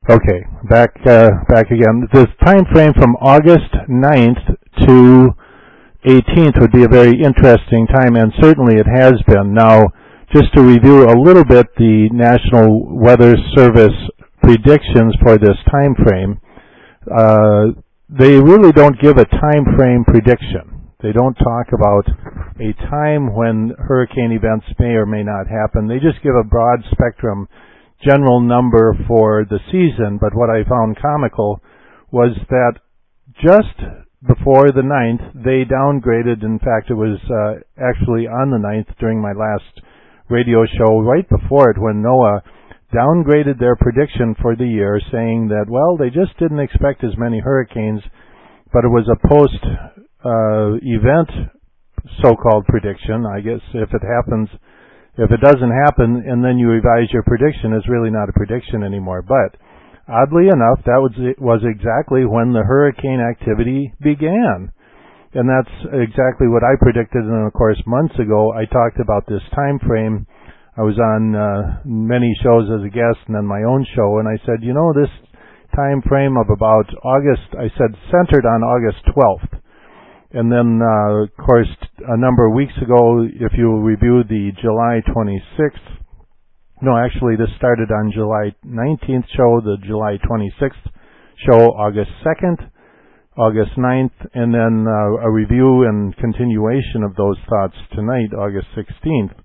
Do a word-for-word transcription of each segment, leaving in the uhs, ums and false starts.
Okay, back uh, back again. This time frame from August ninth to eighteenth would be a very interesting time, and certainly it has been. Now, just to review a little bit the National Weather Service predictions for this time frame, uh, they really don't give a time frame prediction. They don't talk about a time when hurricane events may or may not happen. They just give a broad spectrum general number for the season, but what I found comical was that just before the ninth, they downgraded. In fact, it was uh, actually on the ninth during my last radio show, right before it, when NOAA downgraded their prediction for the year, saying that, well, they just didn't expect as many hurricanes, but it was a post-event uh, so-called prediction. I guess if it happens If it doesn't happen and then you revise your prediction, it's really not a prediction anymore. But oddly enough, that was was exactly when the hurricane activity began. And that's exactly what I predicted. And of course, months ago, I talked about this time frame. I was on uh, many shows as a guest and then my own show, and I said, you know, this time frame of about August, I said centered on August twelfth. And then, uh, of course, a number of weeks ago, if you review the July twenty-sixth, no, actually this started on July nineteenth show, the July twenty-sixth show, August second, August ninth, and then uh, a review and continuation of those thoughts tonight, August sixteenth.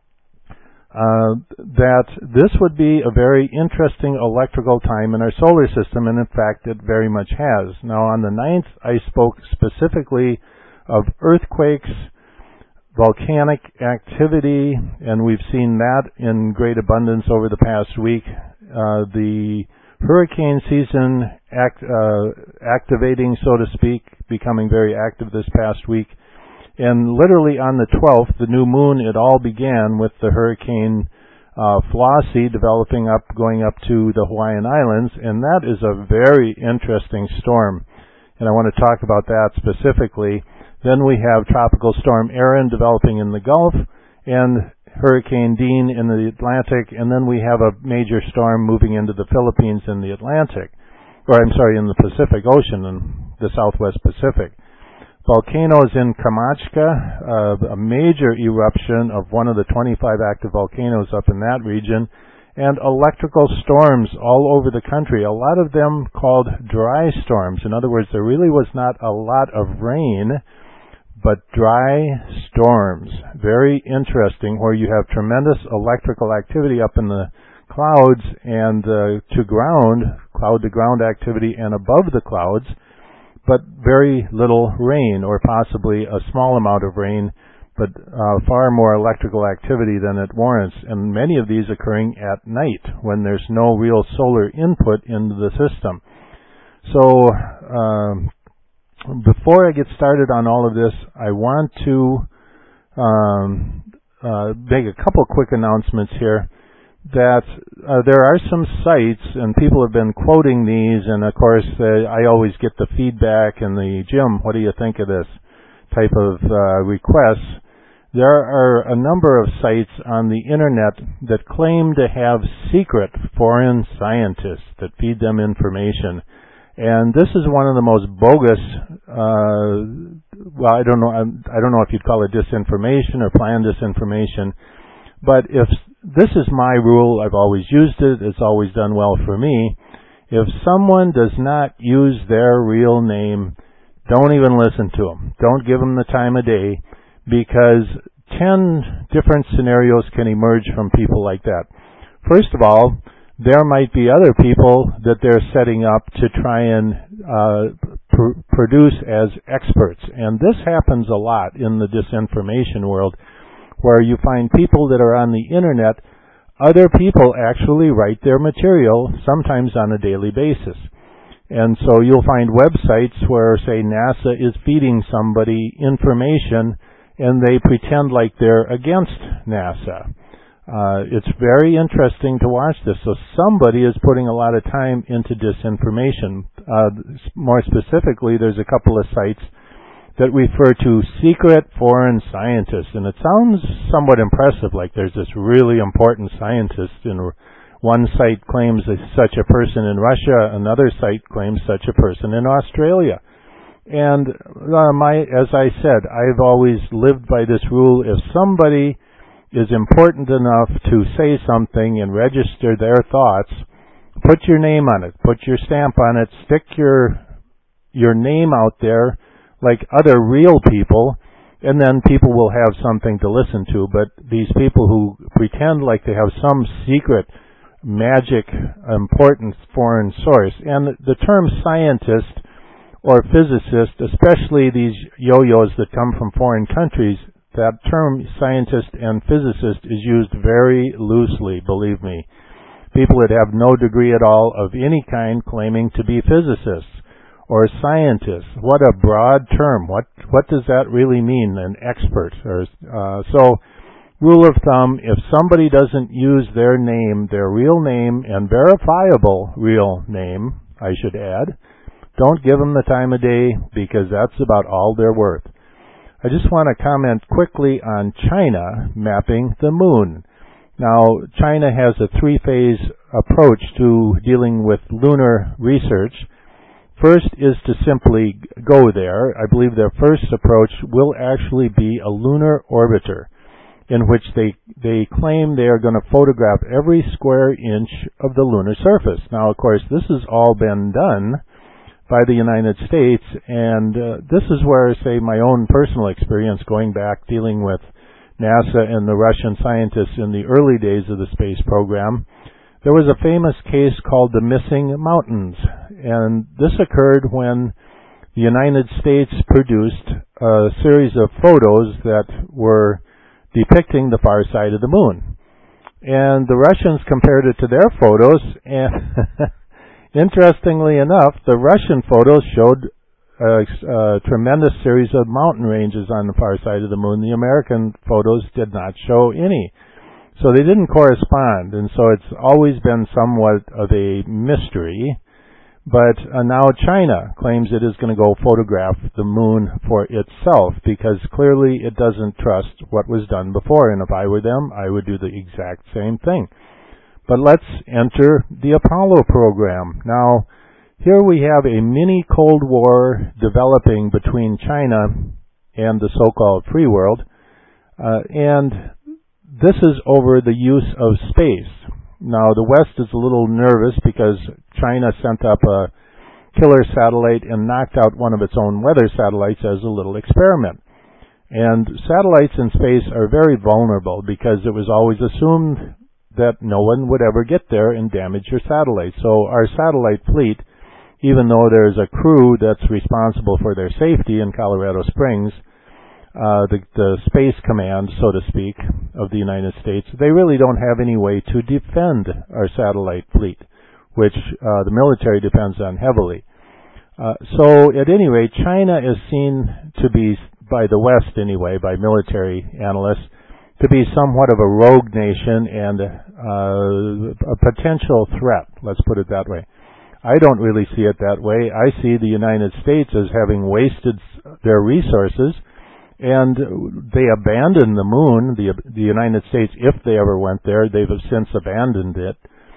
Uh, that this would be a very interesting electrical time in our solar system, and in fact it very much has. Now on the ninth, I spoke specifically of earthquakes, volcanic activity, and we've seen that in great abundance over the past week. Uh, the hurricane season act, uh, activating, so to speak, becoming very active this past week. And literally on the twelfth, the new moon, it all began with the hurricane uh, Flossie developing up, going up to the Hawaiian Islands, and that is a very interesting storm. And I want to talk about that specifically. Then we have Tropical Storm Erin developing in the Gulf, and Hurricane Dean in the Atlantic, and then we have a major storm moving into the Philippines in the Atlantic, or I'm sorry, in the Pacific Ocean, in the Southwest Pacific. Volcanoes in Kamchatka, uh, a major eruption of one of the twenty-five active volcanoes up in that region, and electrical storms all over the country, a lot of them called dry storms. In other words, there really was not a lot of rain, but dry storms. Very interesting, where you have tremendous electrical activity up in the clouds and uh, to ground, cloud-to-ground activity, and above the clouds, but very little rain, or possibly a small amount of rain, but uh, far more electrical activity than it warrants, and many of these occurring at night when there's no real solar input into the system. So um, before I get started on all of this, I want to um, uh, make a couple quick announcements here. That uh, there are some sites, and people have been quoting these, and of course uh, I always get the feedback and the, Jim, what do you think of this type of uh, requests. There are a number of sites on the internet that claim to have secret foreign scientists that feed them information. And this is one of the most bogus, uh, well, I don't know, I don't know if you'd call it disinformation or planned disinformation, but if this is my rule, I've always used it, it's always done well for me. If someone does not use their real name, don't even listen to them. Don't give them the time of day, because ten different scenarios can emerge from people like that. First of all, there might be other people that they're setting up to try and uh, pr- produce as experts. And this happens a lot in the disinformation world, where you find people that are on the internet, other people actually write their material, sometimes on a daily basis. And so you'll find websites where, say, NASA is feeding somebody information, and they pretend like they're against NASA. Uh, it's very interesting to watch this. So somebody is putting a lot of time into disinformation. Uh, more specifically, there's a couple of sites that refer to secret foreign scientists, and it sounds somewhat impressive, like there's this really important scientist in One site claims such a person in Russia, another site claims such a person in Australia. And uh, my, as I said, I've always lived by this rule. If somebody is important enough to say something and register their thoughts, put your name on it, put your stamp on it, stick your your name out there like other real people, and then people will have something to listen to. But these people who pretend like they have some secret, magic, important foreign source, and the term scientist or physicist, especially these yo-yos that come from foreign countries, that term scientist and physicist is used very loosely, believe me. People that have no degree at all of any kind claiming to be physicists or scientists. What a broad term. What what does that really mean, an expert? Or, uh, so, rule of thumb, if somebody doesn't use their name, their real name, and verifiable real name, I should add, don't give them the time of day, because that's about all they're worth. I just want to comment quickly on China mapping the moon. Now, China has a three-phase approach to dealing with lunar research. First is to simply go there. I believe their first approach will actually be a lunar orbiter, in which they they claim they are going to photograph every square inch of the lunar surface. Now, of course, this has all been done by the United States, and uh, this is where, say, my own personal experience going back dealing with NASA and the Russian scientists in the early days of the space program. There was a famous case called the Missing Mountains, and this occurred when the United States produced a series of photos that were depicting the far side of the moon. And the Russians compared it to their photos, and interestingly enough, the Russian photos showed a, a tremendous series of mountain ranges on the far side of the moon. The American photos did not show any. So they didn't correspond, and so it's always been somewhat of a mystery. But uh, now China claims it is going to go photograph the moon for itself, because clearly it doesn't trust what was done before. And if I were them, I would do the exact same thing. But let's enter the Apollo program. Now, here we have a mini Cold War developing between China and the so-called free world, uh, and this is over the use of space. Now, the West is a little nervous because China sent up a killer satellite and knocked out one of its own weather satellites as a little experiment. And satellites in space are very vulnerable because it was always assumed that no one would ever get there and damage your satellite. So our satellite fleet, even though there's a crew that's responsible for their safety in Colorado Springs, uh, the, the Space Command, so to speak, of the United States, they really don't have any way to defend our satellite fleet, which uh, the military depends on heavily. Uh, so at any rate, China is seen to be, by the West anyway, by military analysts, to be somewhat of a rogue nation and uh, a potential threat, let's put it that way. I don't really see it that way. I see the United States as having wasted their resources, and they abandoned the moon. The, the United States, if they ever went there, they've since abandoned it.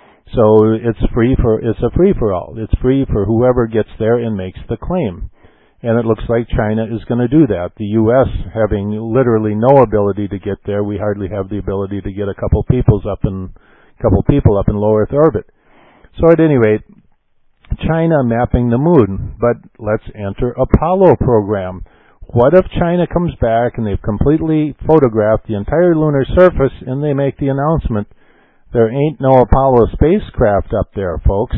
So it's free for, it's a free-for-all. It's free for whoever gets there and makes the claim. And it looks like China is going to do that. The U S having literally no ability to get there, we hardly have the ability to get a couple peoples up in, couple people up in low Earth orbit. So at any rate, China mapping the moon. But let's enter Apollo program. What if China comes back and they've completely photographed the entire lunar surface and they make the announcement, there ain't no Apollo spacecraft up there, folks?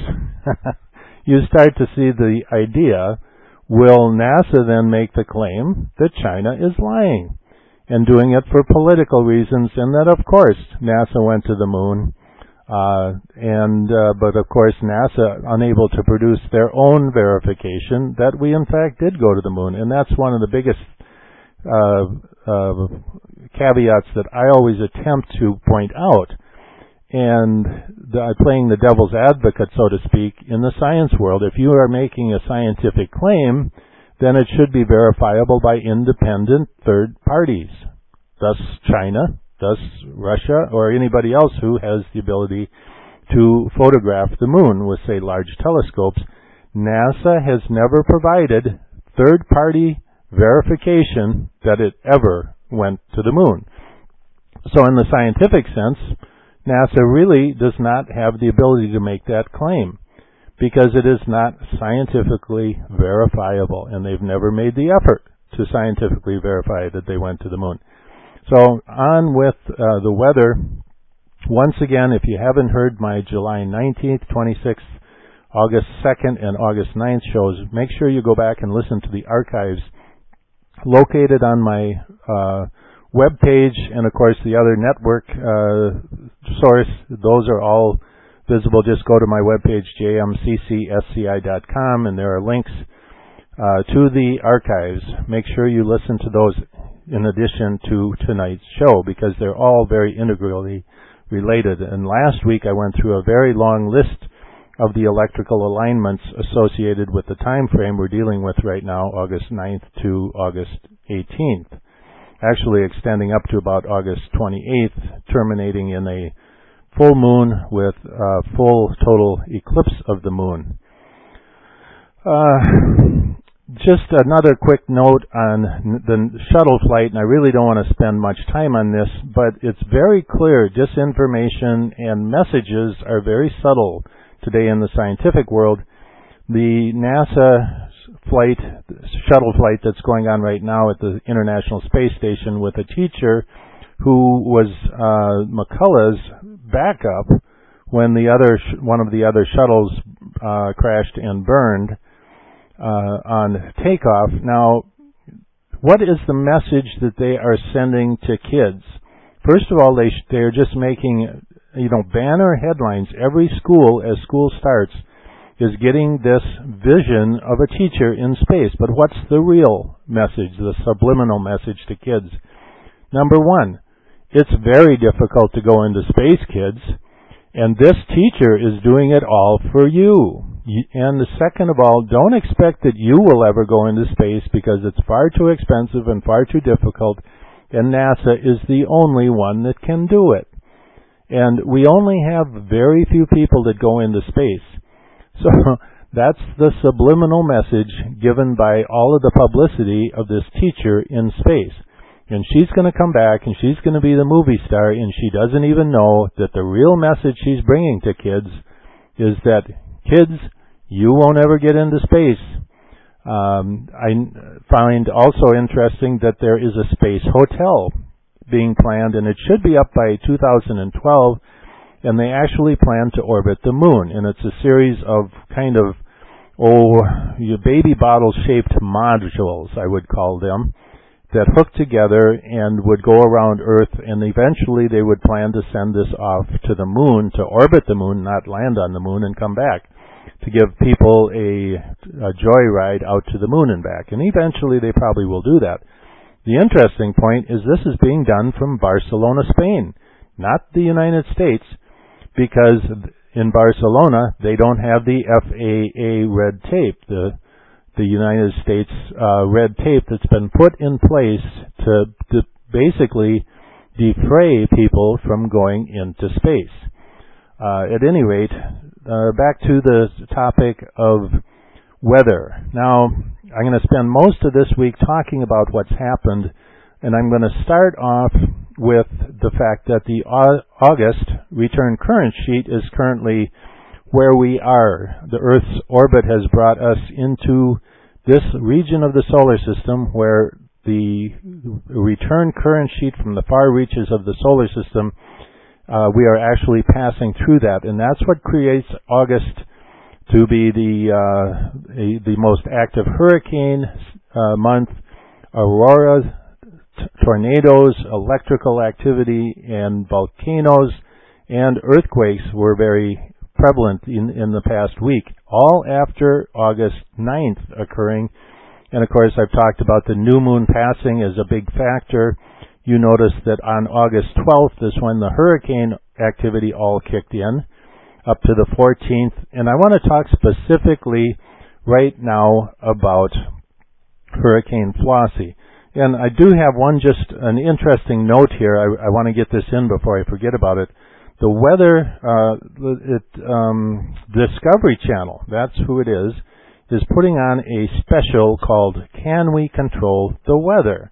You start to see the idea. Will NASA then make the claim that China is lying and doing it for political reasons, and that, of course, NASA went to the moon, uh, and uh, but, of course, NASA unable to produce their own verification that we, in fact, did go to the moon. And that's one of the biggest uh, uh, caveats that I always attempt to point out. And the, playing the devil's advocate, so to speak, in the science world, if you are making a scientific claim, then it should be verifiable by independent third parties, thus China, thus Russia, or anybody else who has the ability to photograph the moon with, say, large telescopes. NASA has never provided third-party verification that it ever went to the moon. So in the scientific sense, NASA really does not have the ability to make that claim because it is not scientifically verifiable, and they've never made the effort to scientifically verify that they went to the moon. So on with uh, the weather. Once again, if you haven't heard my July nineteenth, twenty-sixth, August second, and August ninth shows, make sure you go back and listen to the archives located on my uh, web page, and of course the other network uh, source. Those are all visible. Just go to my web page, j m c c s c i dot com, and there are links uh, to the archives. Make sure you listen to those in addition to tonight's show, because they're all very integrally related. And last week I went through a very long list of the electrical alignments associated with the time frame we're dealing with right now, August ninth to August eighteenth. Actually extending up to about August twenty-eighth, terminating in a full moon with a full total eclipse of the moon. Uh, just another quick note on the shuttle flight, and I really don't want to spend much time on this, but it's very clear disinformation and messages are very subtle today in the scientific world. The NASA flight, shuttle flight that's going on right now at the International Space Station with a teacher who was uh, McCullough's backup when the other sh- one of the other shuttles uh, crashed and burned uh, on takeoff. Now, what is the message that they are sending to kids? First of all, they sh- they are just making, you know, banner headlines. Every school, as school starts, is getting this vision of a teacher in space. But what's the real message, the subliminal message to kids? Number one, it's very difficult to go into space, kids, and this teacher is doing it all for you. And the second of all, don't expect that you will ever go into space, because it's far too expensive and far too difficult, and NASA is the only one that can do it. And we only have very few people that go into space. So that's the subliminal message given by all of the publicity of this teacher in space. And she's going to come back and she's going to be the movie star, and she doesn't even know that the real message she's bringing to kids is that, kids, you won't ever get into space. Um, I find also interesting that there is a space hotel being planned, and it should be up by two thousand twelve. And they actually plan to orbit the moon. And it's a series of kind of, oh, baby bottle-shaped modules, I would call them, that hook together and would go around Earth, and eventually they would plan to send this off to the moon, to orbit the moon, not land on the moon, and come back, to give people a, a joyride out to the moon and back. And eventually they probably will do that. The interesting point is this is being done from Barcelona, Spain, not the United States, because in Barcelona they don't have the F A A red tape, the the United States uh, red tape that's been put in place to, to basically defray people from going into space. Uh, at any rate, uh, back to the topic of weather. Now, I'm going to spend most of this week talking about what's happened, and I'm going to start off with the fact that the August return current sheet is currently where we are. The Earth's orbit has brought us into this region of the solar system where the return current sheet from the far reaches of the solar system, uh, we are actually passing through that, and that's what creates August to be the uh, a, the most active hurricane uh, month. Auroras, t- tornadoes, electrical activity, and volcanoes and earthquakes were very prevalent in, in the past week, all after August ninth occurring. And of course, I've talked about the new moon passing as a big factor. You notice that on August twelfth is when the hurricane activity all kicked in, up to the fourteenth. And I want to talk specifically right now about Hurricane Flossie. And I do have one, just an interesting note here. I, I want to get this in before I forget about it. The weather, uh, it, um, Discovery Channel, that's who it is, is putting on a special called Can We Control the Weather?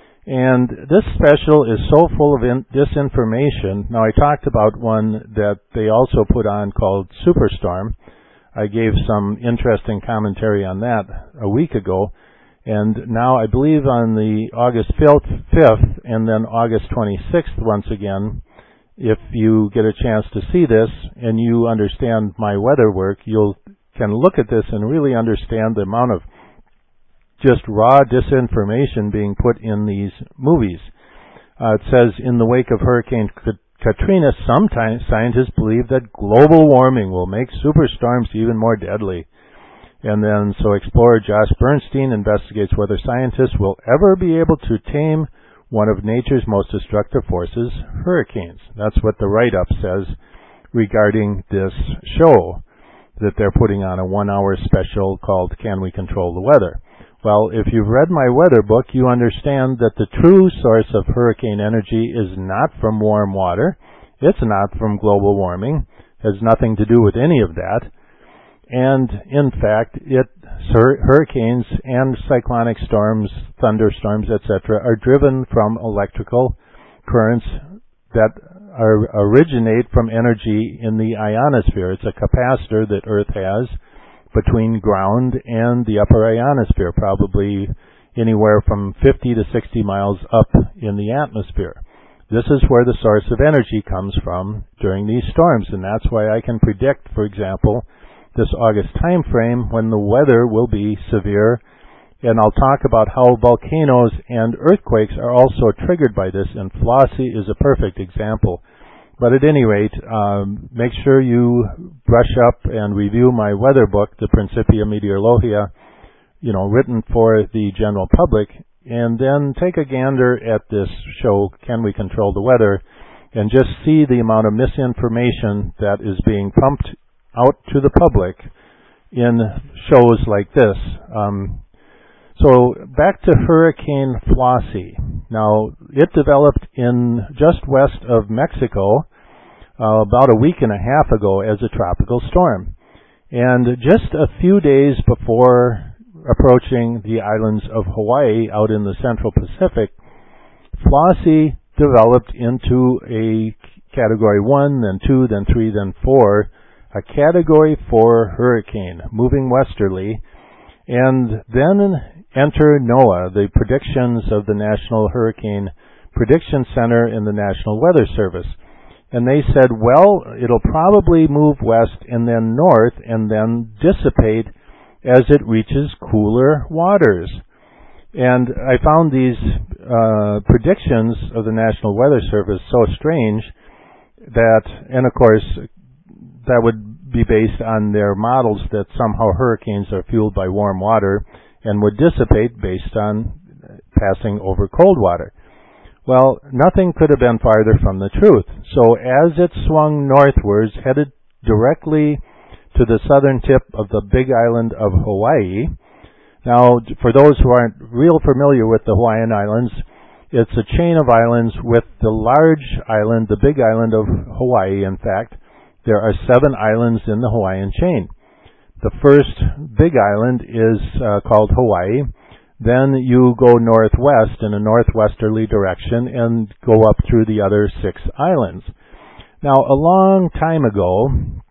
And this special is so full of in- disinformation. Now, I talked about one that they also put on called Superstorm. I gave some interesting commentary on that a week ago. And now I believe on the August fifth and then August twenty-sixth once again, if you get a chance to see this and you understand my weather work, you'll can look at this and really understand the amount of just raw disinformation being put in these movies. Uh, it says, in the wake of Hurricane Katrina, some scientists believe that global warming will make superstorms even more deadly. And then, so explorer Josh Bernstein investigates whether scientists will ever be able to tame one of nature's most destructive forces, hurricanes. That's what the write-up says regarding this show that they're putting on, a one-hour special called Can We Control the Weather? Well, if you've read my weather book, you understand that the true source of hurricane energy is not from warm water. It's not from global warming. It has nothing to do with any of that. And, in fact, it, hurricanes and cyclonic storms, thunderstorms, et cetera, are driven from electrical currents that are, originate from energy in the ionosphere. It's a capacitor that Earth has between ground and the upper ionosphere, probably anywhere from fifty to sixty miles up in the atmosphere. This is where the source of energy comes from during these storms, and that's why I can predict, for example, this August time frame when the weather will be severe, and I'll talk about how volcanoes and earthquakes are also triggered by this, and Flossie is a perfect example. But at any rate, um, make sure you brush up and review my weather book, the Principia Meteorologia, you know, written for the general public, and then take a gander at this show, Can We Control the Weather, and just see the amount of misinformation that is being pumped out to the public in shows like this. Um, so back to Hurricane Flossie. Now, it developed in just west of Mexico uh, about a week and a half ago as a tropical storm. And just a few days before approaching the islands of Hawaii out in the central Pacific, Flossie developed into a Category one, then two, then three, then four, a Category four hurricane moving westerly, and then enter NOAA, the predictions of the National Hurricane Prediction Center in the National Weather Service. And they said, well, it'll probably move west and then north and then dissipate as it reaches cooler waters. And I found these uh, predictions of the National Weather Service so strange that, and of course, that would be based on their models that somehow hurricanes are fueled by warm water and would dissipate based on passing over cold water. Well, nothing could have been farther from the truth. So as it swung northwards, headed directly to the southern tip of the big island of Hawaii. Now, for those who aren't real familiar with the Hawaiian Islands, it's a chain of islands with the large island, the big island of Hawaii, in fact. There are seven islands in the Hawaiian chain. The first big island is uh, called Hawaii. Then you go northwest in a northwesterly direction and go up through the other six islands. Now, a long time ago,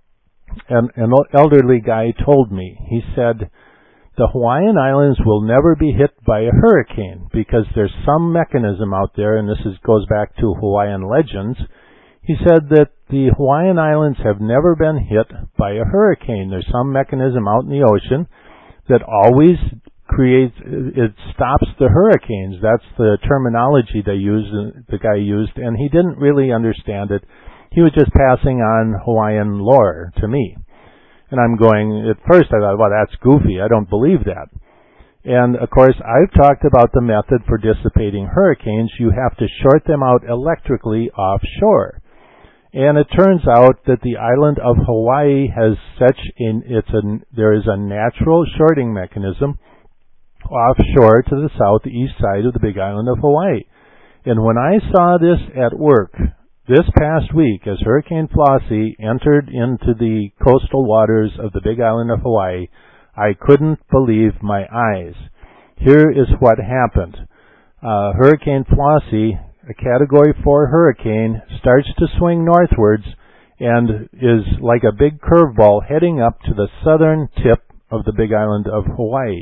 an, an elderly guy told me, he said, the Hawaiian Islands will never be hit by a hurricane because there's some mechanism out there, and this is, goes back to Hawaiian legends. He said that the Hawaiian Islands have never been hit by a hurricane. There's some mechanism out in the ocean that always creates, it stops the hurricanes. That's the terminology they used, the guy used, and he didn't really understand it. He was just passing on Hawaiian lore to me. And I'm going, at first I thought, well, that's goofy. I don't believe that. And, of course, I've talked about the method for dissipating hurricanes. You have to short them out electrically offshore. And it turns out that the island of Hawaii has such an, it's a, there is a natural shorting mechanism offshore to the southeast side of the big island of Hawaii. And when I saw this at work This past week, as Hurricane Flossie entered into the coastal waters of the Big Island of Hawaii, I couldn't believe my eyes. Here is what happened. Uh, Hurricane Flossie, a Category four hurricane, starts to swing northwards and is like a big curveball heading up to the southern tip of the Big Island of Hawaii.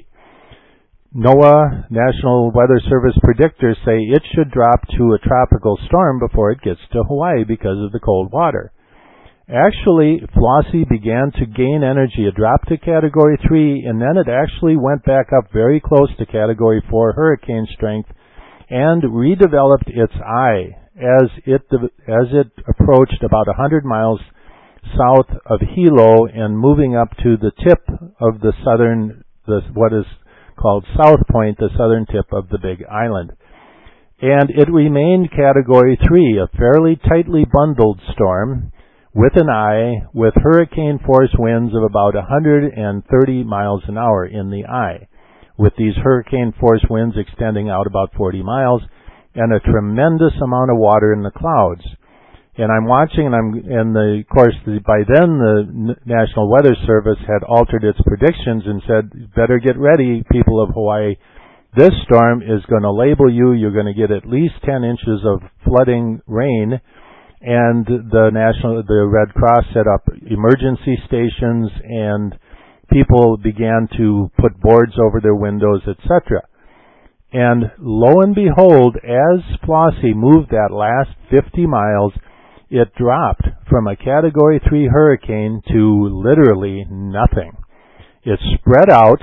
NOAA, National Weather Service predictors say it should drop to a tropical storm before it gets to Hawaii because of the cold water. Actually, Flossie began to gain energy. It dropped to Category three, and then it actually went back up very close to Category four hurricane strength and redeveloped its eye as it as it approached about one hundred miles south of Hilo and moving up to the tip of the southern, the, what is called South Point, the southern tip of the Big Island. And it remained Category three, a fairly tightly bundled storm with an eye with hurricane force winds of about one hundred thirty miles an hour in the eye, with these hurricane force winds extending out about forty miles and a tremendous amount of water in the clouds. And I'm watching, and I'm, and the, of course, the, by then the National Weather Service had altered its predictions and said, better get ready, people of Hawaii. This storm is going to label you. You're going to get at least ten inches of flooding rain. And the National, the Red Cross set up emergency stations, and people began to put boards over their windows, et cetera. And lo and behold, as Flossie moved that last fifty miles, it dropped from a Category three hurricane to literally nothing. It spread out,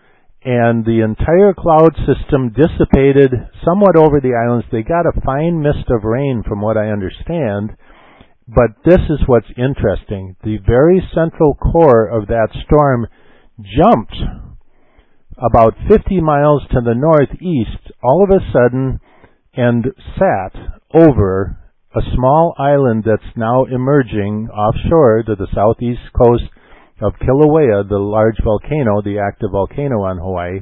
and the entire cloud system dissipated somewhat over the islands. They got a fine mist of rain, from what I understand, but this is what's interesting. The very central core of that storm jumped about fifty miles to the northeast all of a sudden and sat over a small island that's now emerging offshore to the southeast coast of Kilauea, the large volcano, the active volcano on Hawaii.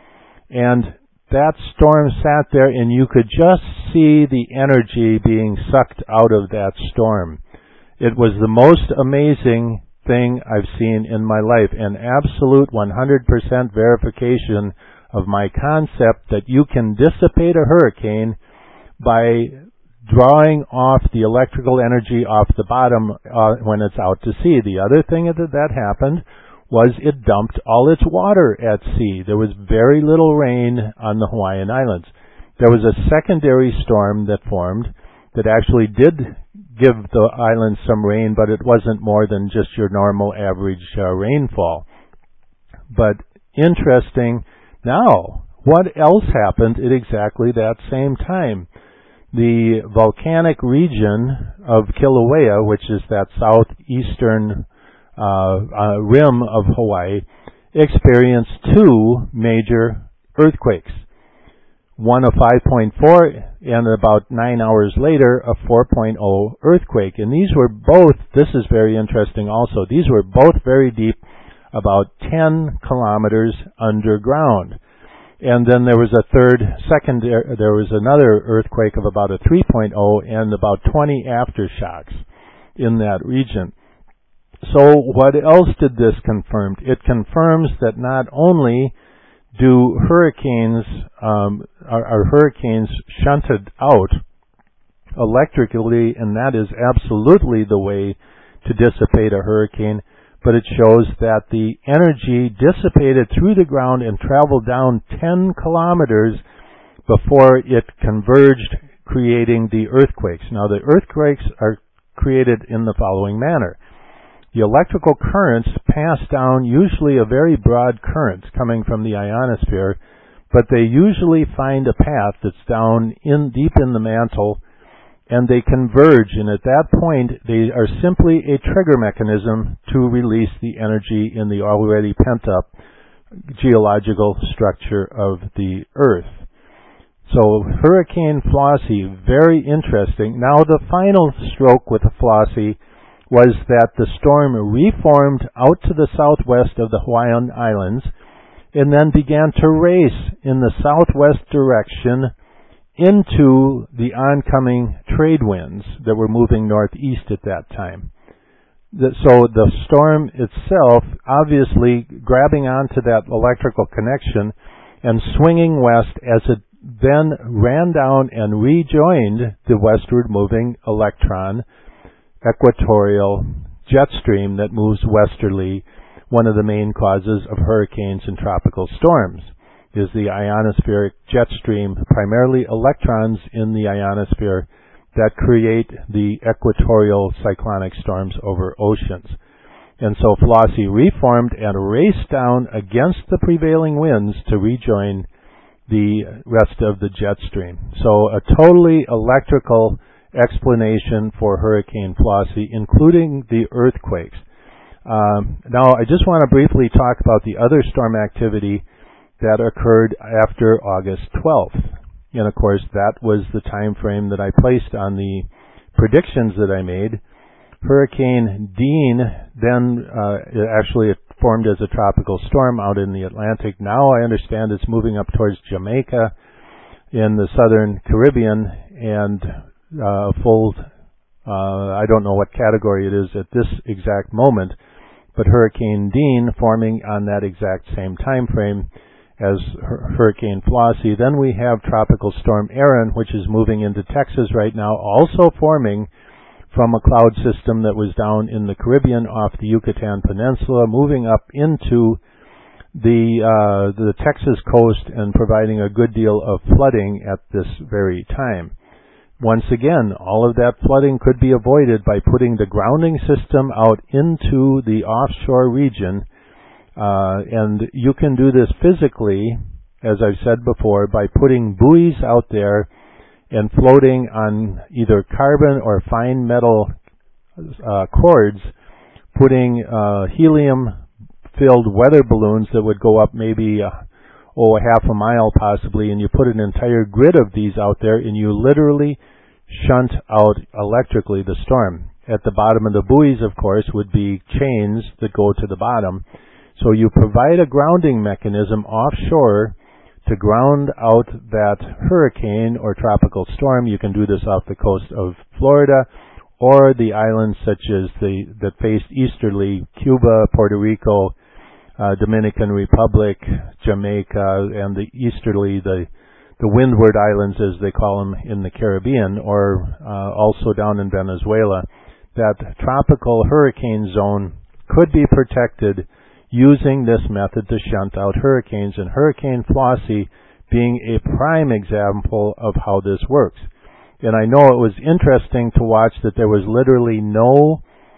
And that storm sat there, and you could just see the energy being sucked out of that storm. It was the most amazing thing I've seen in my life, an absolute one hundred percent verification of my concept that you can dissipate a hurricane by drawing off the electrical energy off the bottom uh, when it's out to sea. The other thing that, that happened was it dumped all its water at sea. There was very little rain on the Hawaiian Islands. There was a secondary storm that formed that actually did give the island some rain, but it wasn't more than just your normal average uh, rainfall. But interesting, now, what else happened at exactly that same time? The volcanic region of Kilauea, which is that southeastern uh, uh, rim of Hawaii, experienced two major earthquakes. One a five point four, and about nine hours later, a four point oh earthquake. And these were both, this is very interesting also, these were both very deep, about ten kilometers underground. And then there was a third, second, there was another earthquake of about a three point oh and about twenty aftershocks in that region. So what else did this confirm? It confirms that not only do hurricanes, um, are, are hurricanes shunted out electrically, and that is absolutely the way to dissipate a hurricane, but it shows that the energy dissipated through the ground and traveled down ten kilometers before it converged, creating the earthquakes. Now, the earthquakes are created in the following manner. The electrical currents pass down usually a very broad current coming from the ionosphere, but they usually find a path that's down in deep in the mantle, and they converge, and at that point they are simply a trigger mechanism to release the energy in the already pent-up geological structure of the Earth. So Hurricane Flossie, very interesting. Now the final stroke with the Flossie was that the storm reformed out to the southwest of the Hawaiian Islands and then began to race in the southwest direction into the oncoming trade winds that were moving northeast at that time. So the storm itself obviously grabbing onto that electrical connection and swinging west as it then ran down and rejoined the westward moving electron equatorial jet stream that moves westerly. One of the main causes of hurricanes and tropical storms is the ionospheric jet stream, primarily electrons in the ionosphere that create the equatorial cyclonic storms over oceans. And so Flossie reformed and raced down against the prevailing winds to rejoin the rest of the jet stream. So a totally electrical explanation for Hurricane Flossie, including the earthquakes. Um, now, I just want to briefly talk about the other storm activity that occurred after August twelfth. And of course, that was the time frame that I placed on the predictions that I made. Hurricane Dean then uh, actually formed as a tropical storm out in the Atlantic. Now I understand it's moving up towards Jamaica in the southern Caribbean, and uh, full, uh, I don't know what category it is at this exact moment, but Hurricane Dean forming on that exact same time frame as Hurricane Flossie. Then we have Tropical Storm Erin, which is moving into Texas right now, also forming from a cloud system that was down in the Caribbean off the Yucatan Peninsula, moving up into the uh, the Texas coast and providing a good deal of flooding at this very time. Once again, all of that flooding could be avoided by putting the grounding system out into the offshore region. Uh, and you can do this physically, as I've said before, by putting buoys out there and floating on either carbon or fine metal uh, cords, putting uh, helium-filled weather balloons that would go up maybe uh, oh, a half a mile possibly, and you put an entire grid of these out there, and you literally shunt out electrically the storm. At the bottom of the buoys, of course, would be chains that go to the bottom. So you provide a grounding mechanism offshore to ground out that hurricane or tropical storm. You can do this off the coast of Florida or the islands such as the that faced easterly, Cuba, Puerto Rico, uh, Dominican Republic, Jamaica, and the easterly, the the Windward Islands as they call them in the Caribbean, or uh, also down in Venezuela. That tropical hurricane zone could be protected using this method to shunt out hurricanes, and Hurricane Flossie being a prime example of how this works. And I know it was interesting to watch that there was literally no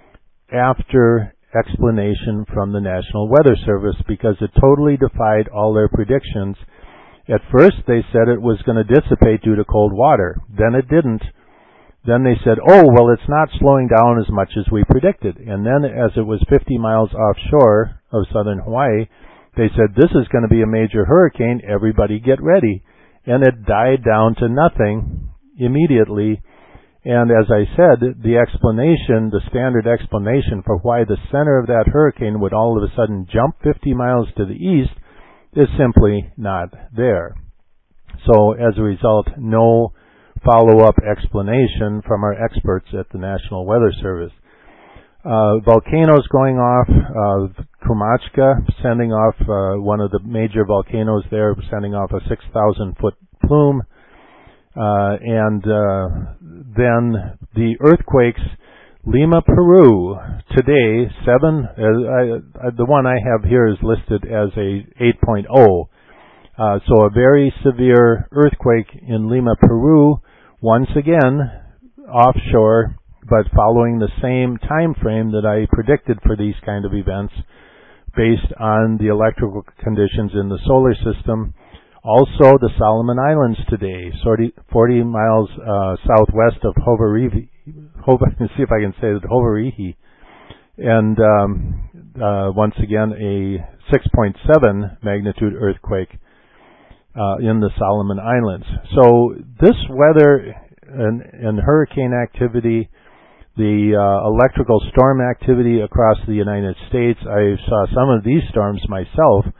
after explanation from the National Weather Service, because it totally defied all their predictions. At first they said it was going to dissipate due to cold water. Then it didn't. Then they said, oh, well, it's not slowing down as much as we predicted. And then as it was fifty miles offshore of southern Hawaii, they said, this is going to be a major hurricane. Everybody get ready. And it died down to nothing immediately. And as I said, the explanation, the standard explanation for why the center of that hurricane would all of a sudden jump fifty miles to the east is simply not there. So as a result, no follow-up explanation from our experts at the National Weather Service. Uh, volcanoes going off, uh, Kumachka sending off, uh, one of the major volcanoes there, sending off a six thousand foot plume. Uh, and uh, then the earthquakes, Lima, Peru, today, seven, uh, I, the one I have here is listed as a eight point oh. Uh, so a very severe earthquake in Lima, Peru, once again, offshore, but following the same time frame that I predicted for these kind of events based on the electrical conditions in the solar system. Also, the Solomon Islands today, forty miles uh, southwest of Hovarihi, Hover, see if I can say it, Hovarihi, and um, uh, once again a six point seven magnitude earthquake Uh, in the Solomon Islands. So this weather and, and hurricane activity, the uh, electrical storm activity across the United States, I saw some of these storms myself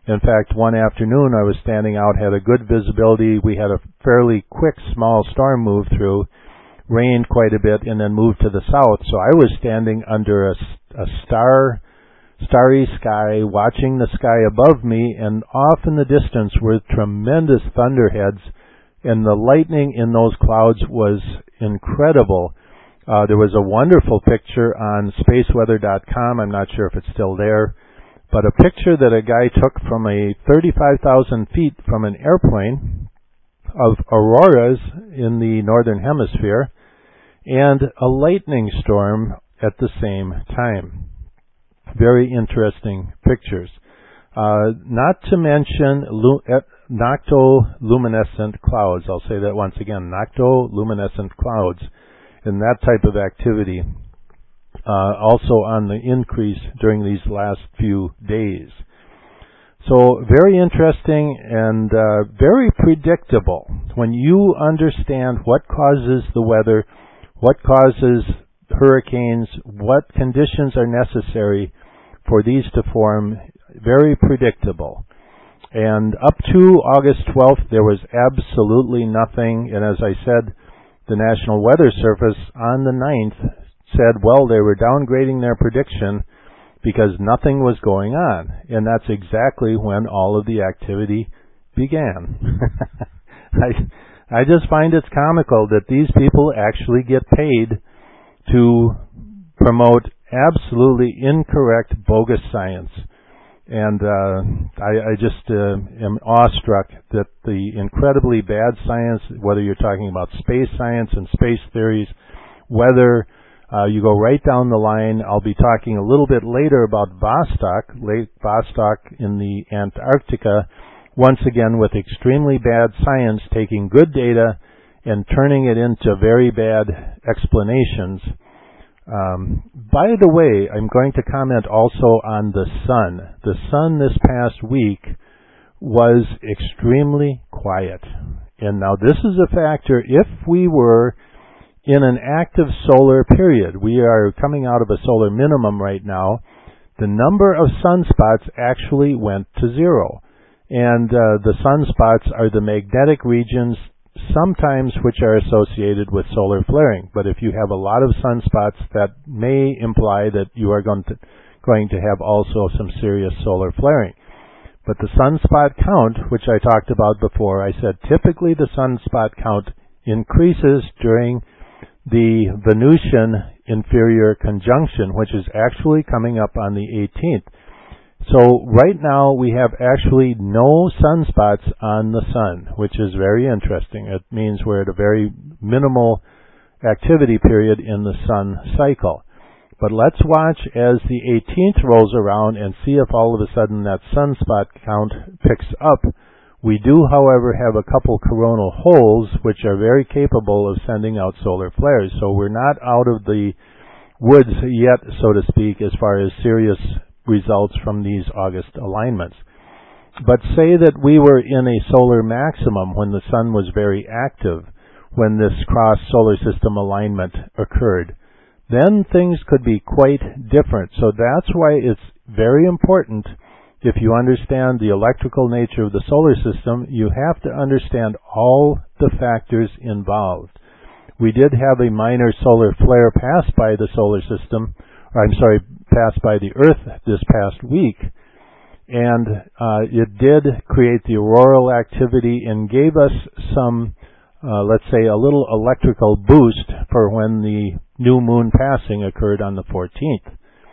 In fact, one afternoon I was standing out, had a good visibility. We had a fairly quick, small storm move through, rained quite a bit, and then moved to the south. So I was standing under a, a star, starry sky, watching the sky above me, and off in the distance were tremendous thunderheads, and the lightning in those clouds was incredible. Uh, there was a wonderful picture on space weather dot com. I'm not sure if it's still there, but a picture that a guy took from a thirty-five thousand feet from an airplane of auroras in the northern hemisphere and a lightning storm at the same time. Very interesting pictures. Uh, not to mention lu- noctoluminescent clouds. I'll say that once again, noctoluminescent clouds. And that type of activity uh, also on the increase during these last few days. So very interesting and uh, very predictable. When you understand what causes the weather, what causes hurricanes, what conditions are necessary for these to form, very predictable. And up to August twelfth, there was absolutely nothing. And as I said, the National Weather Service on the ninth said, well, they were downgrading their prediction because nothing was going on. And that's exactly when all of the activity began. I, I just find it's comical that these people actually get paid to promote absolutely incorrect, bogus science. And uh, I, I just uh, am awestruck that the incredibly bad science, whether you're talking about space science and space theories, weather, uh, you go right down the line. I'll be talking a little bit later about Vostok, Lake Vostok in the Antarctica, once again with extremely bad science, taking good data and turning it into very bad explanations. Um, by the way, I'm going to comment also on the sun. The sun this past week was extremely quiet. And now this is a factor. If we were in an active solar period, we are coming out of a solar minimum right now, the number of sunspots actually went to zero. And uh, the sunspots are the magnetic regions sometimes which are associated with solar flaring. But if you have a lot of sunspots, that may imply that you are going to, going to have also some serious solar flaring. But the sunspot count, which I talked about before, I said typically the sunspot count increases during the Venusian inferior conjunction, which is actually coming up on the eighteenth. So right now we have actually no sunspots on the sun, which is very interesting. It means we're at a very minimal activity period in the sun cycle. But let's watch as the eighteenth rolls around and see if all of a sudden that sunspot count picks up. We do, however, have a couple coronal holes which are very capable of sending out solar flares. So we're not out of the woods yet, so to speak, as far as serious results from these August alignments. But say that we were in a solar maximum when the sun was very active, when this cross solar system alignment occurred, then things could be quite different. So that's why it's very important, if you understand the electrical nature of the solar system, you have to understand all the factors involved. We did have a minor solar flare pass by the solar system, or I'm sorry, pass by the Earth this past week, and uh, it did create the auroral activity and gave us some, uh, let's say, a little electrical boost for when the new moon passing occurred on the fourteenth.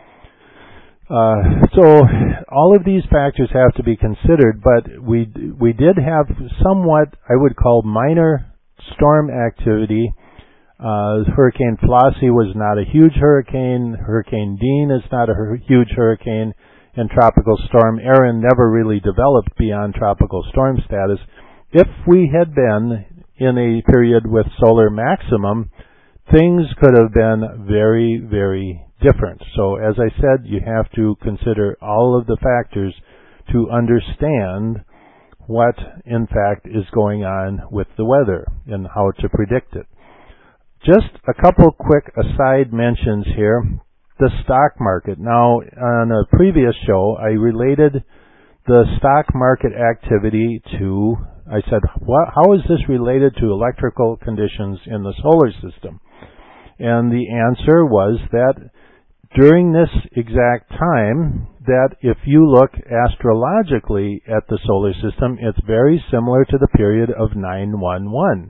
Uh, so all of these factors have to be considered, but we we did have somewhat, I would call, minor storm activity. Uh, Hurricane Flossie was not a huge hurricane. Hurricane Dean is not a hu- huge hurricane. And Tropical Storm Erin never really developed beyond tropical storm status. If we had been in a period with solar maximum, things could have been very, very different. So as I said, you have to consider all of the factors to understand what, in fact, is going on with the weather and how to predict it. Just a couple quick aside mentions here. The stock market. Now, on a previous show, I related the stock market activity to, I said, what, how is this related to electrical conditions in the solar system? And the answer was that during this exact time, that if you look astrologically at the solar system, it's very similar to the period of nine one one.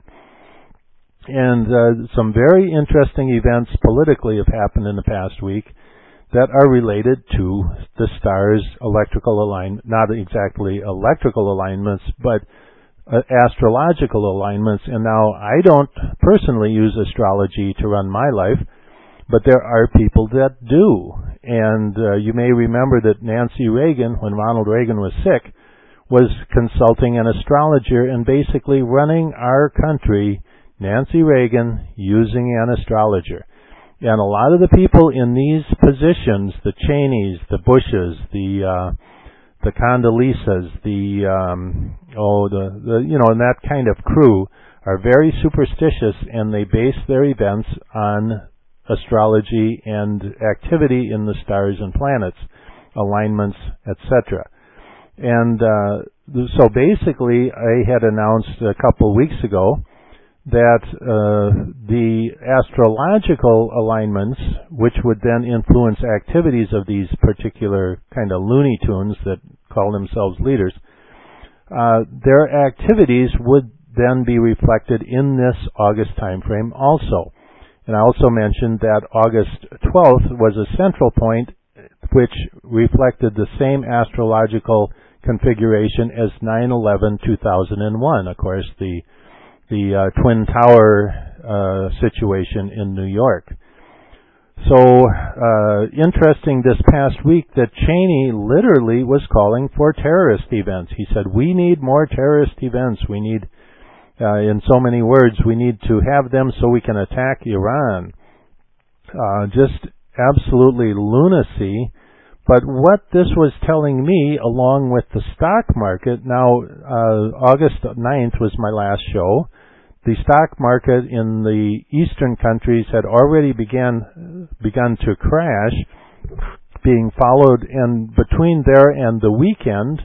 And uh, some very interesting events politically have happened in the past week that are related to the stars' electrical alignment, not exactly electrical alignments, but uh, astrological alignments. And now, I don't personally use astrology to run my life, but there are people that do. And uh, you may remember that Nancy Reagan, when Ronald Reagan was sick, was consulting an astrologer and basically running our country, Nancy Reagan, using an astrologer. And a lot of the people in these positions, the Cheneys, the Bushes, the uh, the Condoleezas, the um, oh, the, the you know, and that kind of crew, are very superstitious, and they base their events on astrology and activity in the stars and planets, alignments, et cetera. And uh, so basically, I had announced a couple of weeks ago that uh, the astrological alignments, which would then influence activities of these particular kind of Looney Tunes that call themselves leaders, uh, their activities would then be reflected in this August time frame also. And I also mentioned that August twelfth was a central point which reflected the same astrological configuration as nine eleven two thousand one, of course, the the uh, Twin Tower uh, situation in New York. So, uh, interesting this past week that Cheney literally was calling for terrorist events. He said, we need more terrorist events. We need, uh, in so many words, we need to have them so we can attack Iran. Uh, just absolutely lunacy. But what this was telling me, along with the stock market, now uh, August ninth was my last show. The stock market in the eastern countries had already began begun to crash, being followed, and between there and the weekend,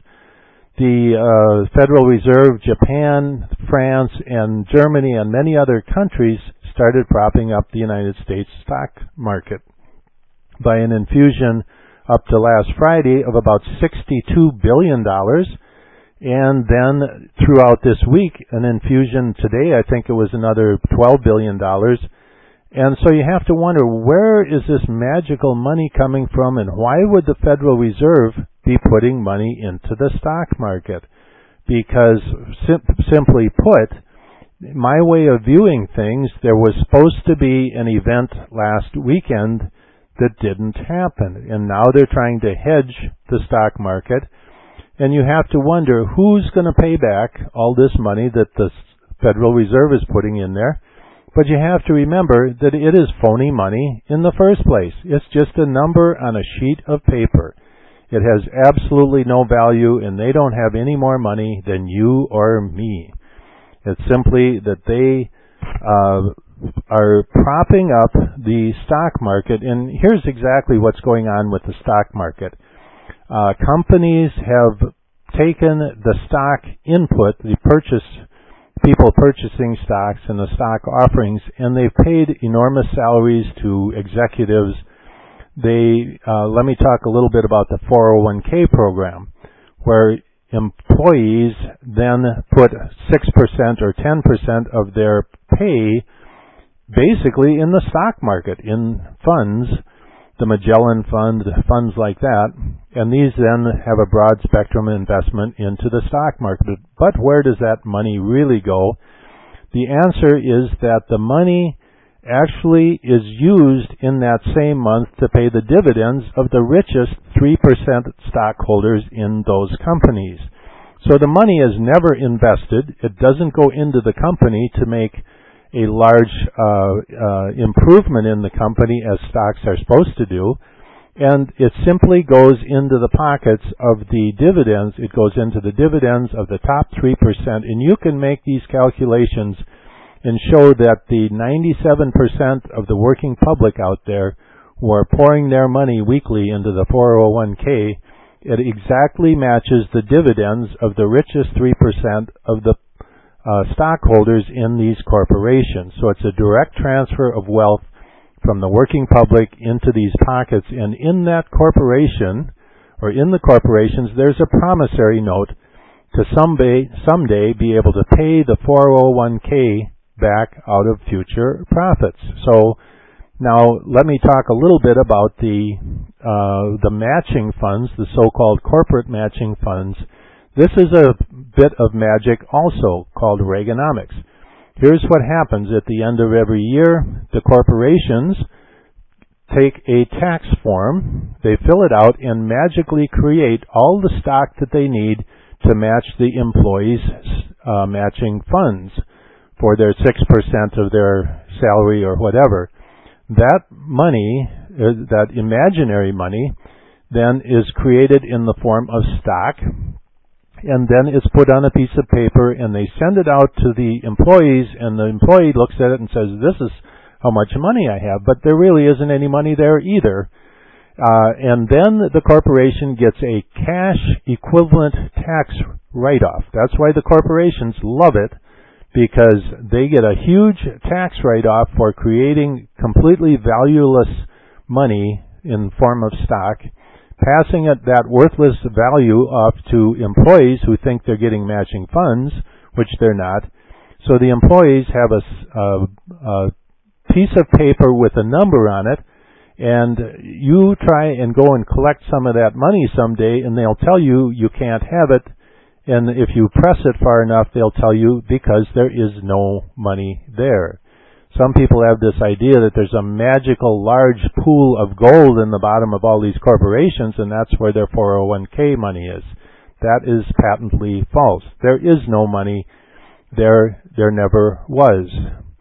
the uh, Federal Reserve, Japan, France, and Germany, and many other countries started propping up the United States stock market by an infusion up to last Friday of about sixty-two billion dollars, and then throughout this week, an infusion today, I think it was another twelve billion dollars. And so you have to wonder, where is this magical money coming from, and why would the Federal Reserve be putting money into the stock market? Because, sim- simply put, my way of viewing things, there was supposed to be an event last weekend that didn't happen. And now they're trying to hedge the stock market. And you have to wonder, who's going to pay back all this money that the Federal Reserve is putting in there? But you have to remember that it is phony money in the first place. It's just a number on a sheet of paper. It has absolutely no value, and they don't have any more money than you or me. It's simply that they uh, are propping up the stock market, and here's exactly what's going on with the stock market. Uh, companies have taken the stock input, the purchase, people purchasing stocks and the stock offerings, and they've paid enormous salaries to executives. They, uh, let me talk a little bit about the four oh one k program, where employees then put six percent or ten percent of their pay basically in the stock market, in funds, the Magellan Fund, funds like that, and these then have a broad spectrum investment into the stock market. But where does that money really go? The answer is that the money actually is used in that same month to pay the dividends of the richest three percent stockholders in those companies. So the money is never invested. It doesn't go into the company to make a large uh, uh, improvement in the company as stocks are supposed to do, and it simply goes into the pockets of the dividends. It goes into the dividends of the top three percent, and you can make these calculations and show that the ninety-seven percent of the working public out there who are pouring their money weekly into the four oh one k It exactly matches the dividends of the richest three percent of the uh, stockholders in these corporations. So it's a direct transfer of wealth from the working public into these pockets. And in that corporation, or in the corporations, there's a promissory note to someday, someday be able to pay the four oh one k back out of future profits. So now let me talk a little bit about the uh, the matching funds, the so-called corporate matching funds. This is a bit of magic also called Reaganomics. Here's what happens at the end of every year. The corporations take a tax form, they fill it out, and magically create all the stock that they need to match the employees' uh, matching funds for their six percent of their salary or whatever. That money, uh, that imaginary money, then is created in the form of stock, and then it's put on a piece of paper, and they send it out to the employees, and the employee looks at it and says, this is how much money I have, but there really isn't any money there either. Uh, and then the corporation gets a cash equivalent tax write-off. That's why the corporations love it, because they get a huge tax write-off for creating completely valueless money in form of stock, passing it, that worthless value off to employees who think they're getting matching funds, which they're not. So the employees have a, a, a piece of paper with a number on it, and you try and go and collect some of that money someday, and they'll tell you you can't have it. And if you press it far enough, they'll tell you because there is no money there. Some people have this idea that there's a magical large pool of gold in the bottom of all these corporations, and that's where their four oh one k money is. That is patently false. There is no money. There, there never was.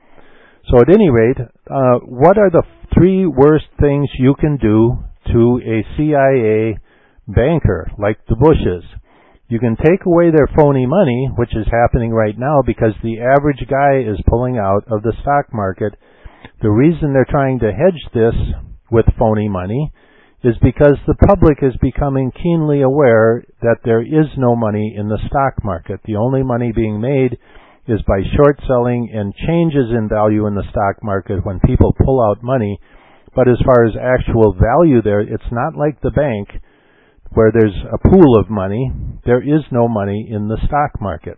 So at any rate, uh, what are the three worst things you can do to a C I A banker like the Bushes? You can take away their phony money, which is happening right now because the average guy is pulling out of the stock market. The reason they're trying to hedge this with phony money is because the public is becoming keenly aware that there is no money in the stock market. The only money being made is by short selling and changes in value in the stock market when people pull out money. But as far as actual value there, it's not like the bank where there's a pool of money. There is no money in the stock market.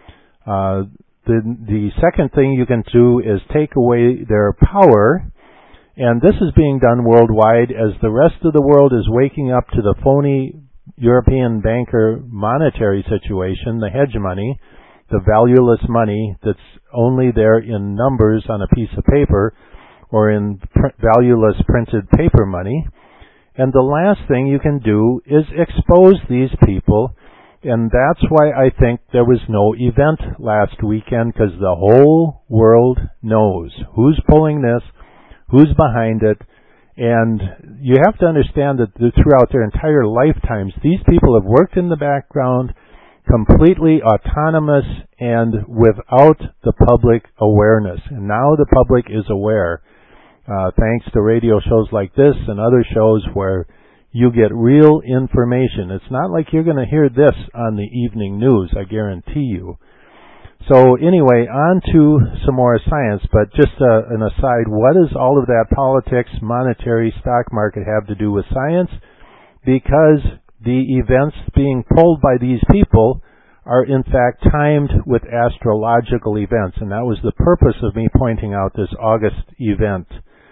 Uh, the, the second thing you can do is take away their power, and this is being done worldwide as the rest of the world is waking up to the phony European banker monetary situation, the hedge money, the valueless money that's only there in numbers on a piece of paper or in pr- valueless printed paper money. And the last thing you can do is expose these people, and that's why I think there was no event last weekend, because the whole world knows who's pulling this, who's behind it, and you have to understand that throughout their entire lifetimes, these people have worked in the background, completely autonomous and without the public awareness. And now the public is aware. Uh, thanks to radio shows like this and other shows where you get real information. It's not like you're going to hear this on the evening news, I guarantee you. So anyway, on to some more science, but just uh, an aside, what does all of that politics, monetary, stock market have to do with science? Because the events being pulled by these people are in fact timed with astrological events, and that was the purpose of me pointing out this August event.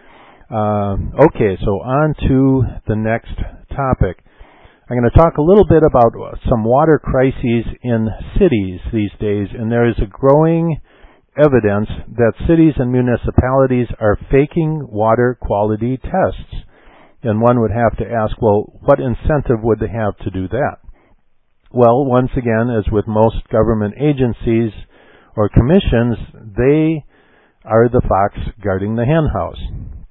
Uh, okay, so on to the next topic. I'm going to talk a little bit about some water crises in cities these days, and there is a growing evidence that cities and municipalities are faking water quality tests. And one would have to ask, well, what incentive would they have to do that? Well, once again, as with most government agencies or commissions, they are the fox guarding the henhouse.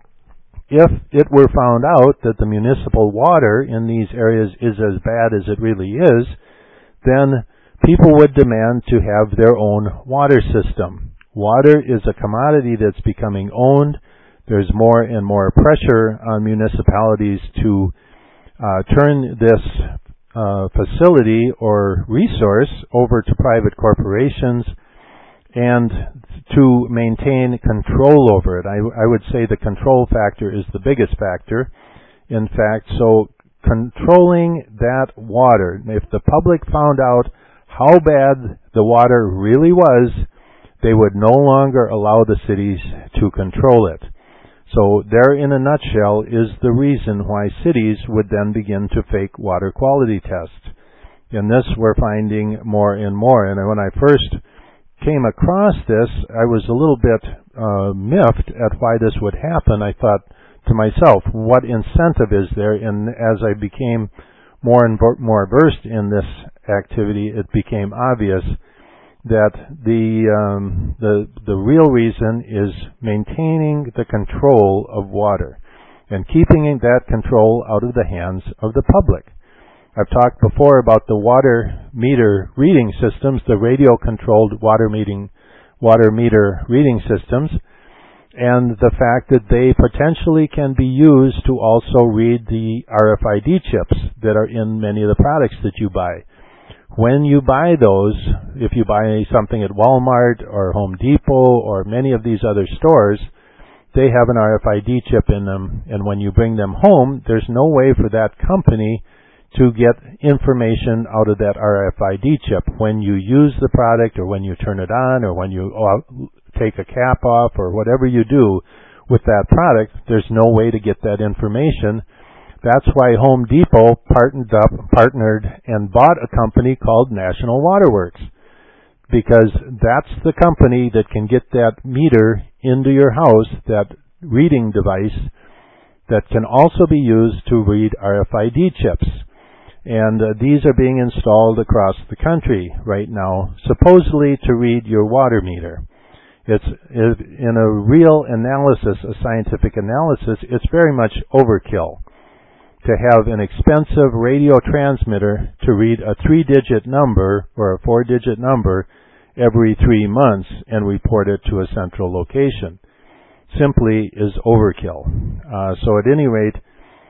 If it were found out that the municipal water in these areas is as bad as it really is, then people would demand to have their own water system. Water is a commodity that's becoming owned. There's more and more pressure on municipalities to uh, turn this uh, facility or resource over to private corporations and to maintain control over it. I, I would say the control factor is the biggest factor. In fact, so controlling that water, if the public found out how bad the water really was, they would no longer allow the cities to control it. So there, in a nutshell, is the reason why cities would then begin to fake water quality tests. And this we're finding more and more. And when I first came across this, I was a little bit uh, miffed at why this would happen. I thought to myself, what incentive is there? And as I became more and more versed in this activity, it became obvious that the um, the the real reason is maintaining the control of water and keeping that control out of the hands of the public. I've talked before about the water meter reading systems, the radio-controlled water meeting, water meter reading systems, and the fact that they potentially can be used to also read the R F I D chips that are in many of the products that you buy. When you buy those, if you buy something at Walmart or Home Depot or many of these other stores, they have an R F I D chip in them, and when you bring them home, there's no way for that company to get information out of that R F I D chip. When you use the product or when you turn it on or when you take a cap off or whatever you do with that product, there's no way to get that information. That's why Home Depot partnered up, partnered and bought a company called National Waterworks, because that's the company that can get that meter into your house, that reading device that can also be used to read R F I D chips. And uh, these are being installed across the country right now, supposedly to read your water meter. It's, it, in a real analysis, a scientific analysis, it's very much overkill to have an expensive radio transmitter to read a three-digit number or a four-digit number every three months and report it to a central location. Simply is overkill. Uh, so at any rate,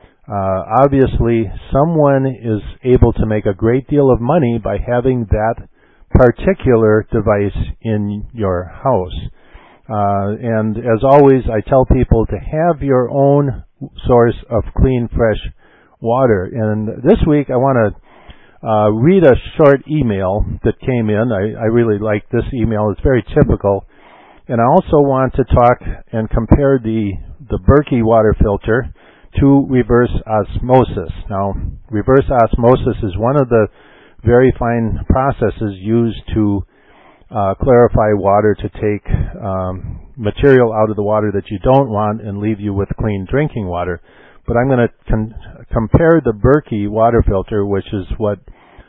uh, obviously someone is able to make a great deal of money by having that particular device in your house. Uh, and as always, I tell people to have your own source of clean, fresh water. And this week I want to uh, read a short email that came in. I, I really like this email. It's very typical. And I also want to talk and compare the, the Berkey water filter to reverse osmosis. Now, reverse osmosis is one of the very fine processes used to uh, clarify water to take um, material out of the water that you don't want and leave you with clean drinking water. But I'm going to con- compare the Berkey water filter, which is what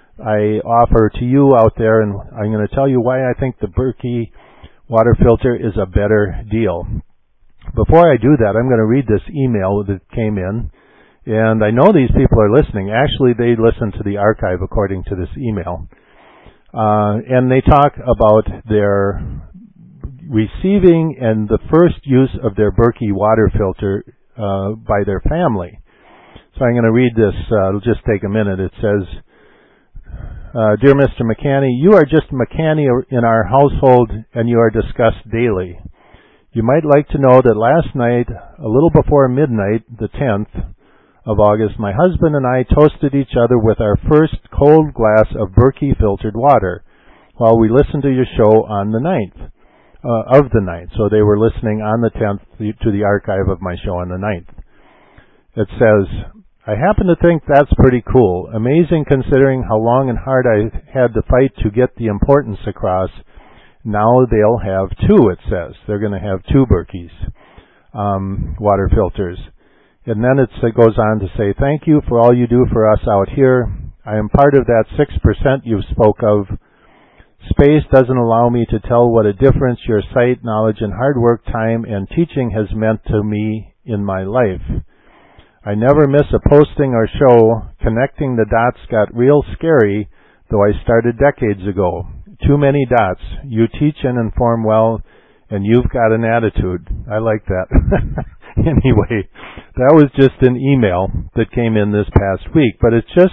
I offer to you out there, and I'm going to tell you why I think the Berkey water filter is a better deal. Before I do that, I'm going to read this email that came in, and I know these people are listening. Actually, they listen to the archive according to this email. Uh, and they talk about their receiving and the first use of their Berkey water filter uh, by their family. So I'm going to read this. Uh, it'll just take a minute. It says, uh, Dear Mister McCanny, you are just McCanny in our household, and you are discussed daily. You might like to know that last night, a little before midnight, the tenth of August, my husband and I toasted each other with our first cold glass of Berkey filtered water while we listened to your show on the ninth, uh, of the ninth. So they were listening on the tenth to the archive of my show on the ninth. It says, I happen to think that's pretty cool. Amazing considering how long and hard I had to fight to get the importance across. Now they'll have two, it says. They're going to have two Berkeys um, water filters. And then it goes on to say, thank you for all you do for us out here. I am part of that six percent you spoke of. Space doesn't allow me to tell what a difference your sight, knowledge, and hard work, time, and teaching has meant to me in my life. I never miss a posting or show. Connecting the dots got real scary, though I started decades ago. Too many dots. You teach and inform well, and you've got an attitude. I like that. Anyway, that was just an email that came in this past week, but it's just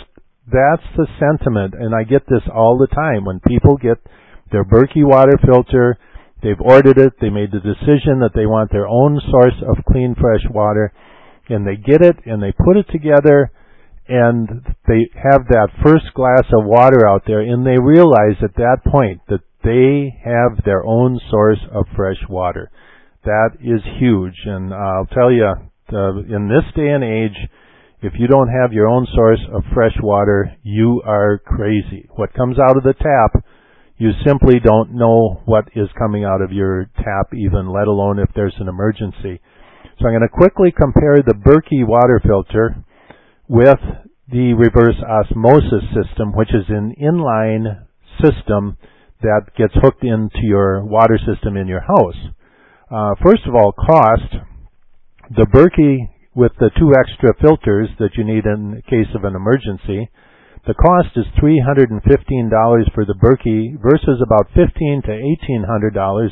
that's the sentiment, and I get this all the time. When people get their Berkey water filter, they've ordered it, they made the decision that they want their own source of clean, fresh water, and they get it, and they put it together, and they have that first glass of water out there, and they realize at that point that they have their own source of fresh water. That is huge, and I'll tell you, uh, in this day and age, if you don't have your own source of fresh water, you are crazy. What comes out of the tap, you simply don't know what is coming out of your tap even, let alone if there's an emergency. So I'm going to quickly compare the Berkey water filter with the reverse osmosis system, which is an inline system that gets hooked into your water system in your house. Uh, first of all, cost. The Berkey with the two extra filters that you need in case of an emergency, the cost is three hundred fifteen dollars for the Berkey versus about fifteen hundred to eighteen hundred dollars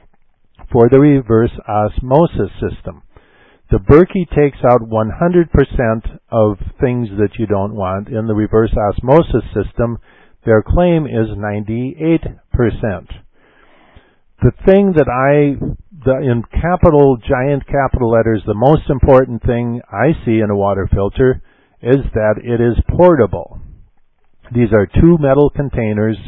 for the reverse osmosis system. The Berkey takes out one hundred percent of things that you don't want. In the reverse osmosis system, their claim is ninety-eight percent. The thing that I, the, in capital, giant capital letters, the most important thing I see in a water filter is that it is portable. These are two metal containers,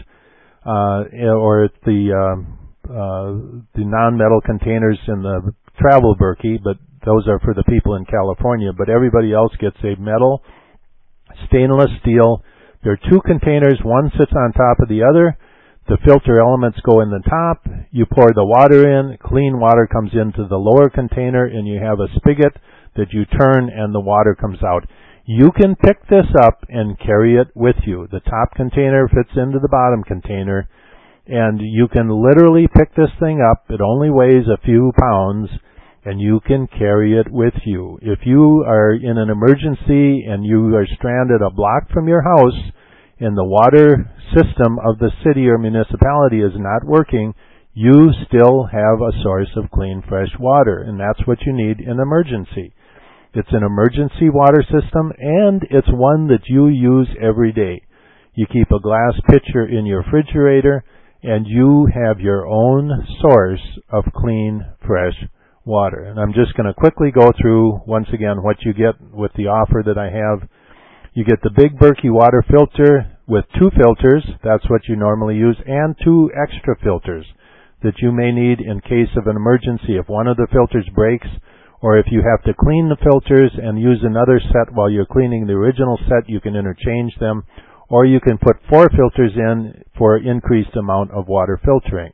uh, or the uh, uh, the non-metal containers in the travel Berkey, but those are for the people in California. But everybody else gets a metal, stainless steel. There are two containers. One sits on top of the other. The filter elements go in the top. You pour the water in. Clean water comes into the lower container, and you have a spigot that you turn, and the water comes out. You can pick this up and carry it with you. The top container fits into the bottom container, and you can literally pick this thing up. It only weighs a few pounds, and you can carry it with you. If you are in an emergency and you are stranded a block from your house and the water system of the city or municipality is not working, you still have a source of clean, fresh water, and that's what you need in an emergency. It's an emergency water system, and it's one that you use every day. You keep a glass pitcher in your refrigerator, and you have your own source of clean, fresh water. And I'm just going to quickly go through, once again, what you get with the offer that I have. You get the big Berkey water filter with two filters, that's what you normally use, and two extra filters that you may need in case of an emergency. If one of the filters breaks, or if you have to clean the filters and use another set while you're cleaning the original set, you can interchange them, or you can put four filters in for increased amount of water filtering.